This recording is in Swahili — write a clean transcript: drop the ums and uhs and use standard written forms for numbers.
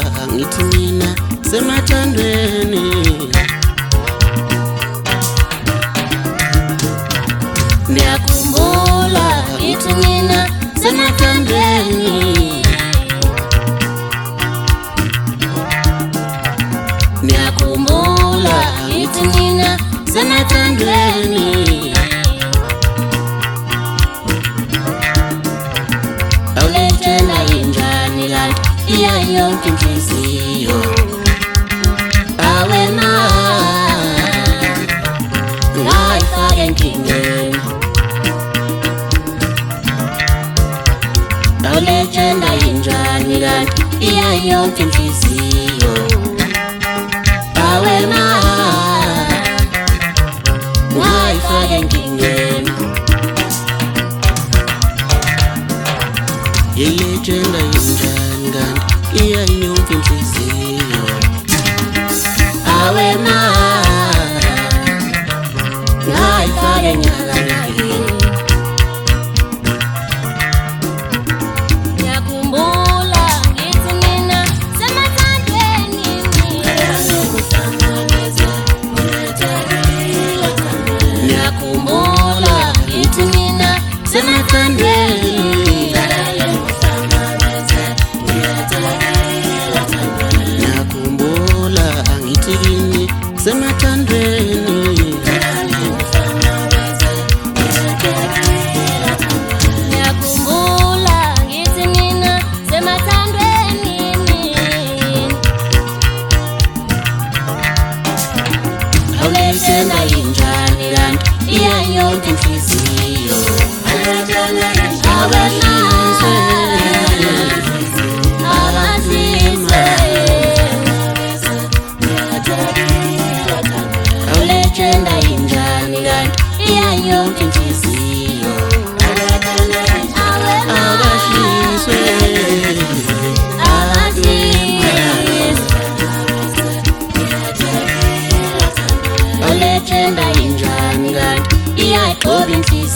ngithi mina semathandweni. Ngiyakhumbula ngithi mina semathandweni. Ngiyakhumbula ngithi mina semathandweni. Awuletshela injani kanti iya yonke inhliziyo. Awe ma ngayifaka enkingeni. Awuletshela injani kanti iya yonke inhliziyo. Awe ma ngayifaka enkingeni. Yeyetshela injani kanti iya yonke inhliziyo. Awe ma ngayifaka enkingeni. Ngiyakhumbula ngithi mina semathandweni. Ngiyakhumbula ngithi mina semathandweni. Ngiyakhumbula angithi kini semathandweni. Ngiyakhumbula ngithi mina semathandweni. Awuletshela injani kanti iya yonke inhliziyo. Awuletshela injani kanti iya yonke inhliziyo. Abashiswe Awuletshela injani kanti iya yonke inhliziyo.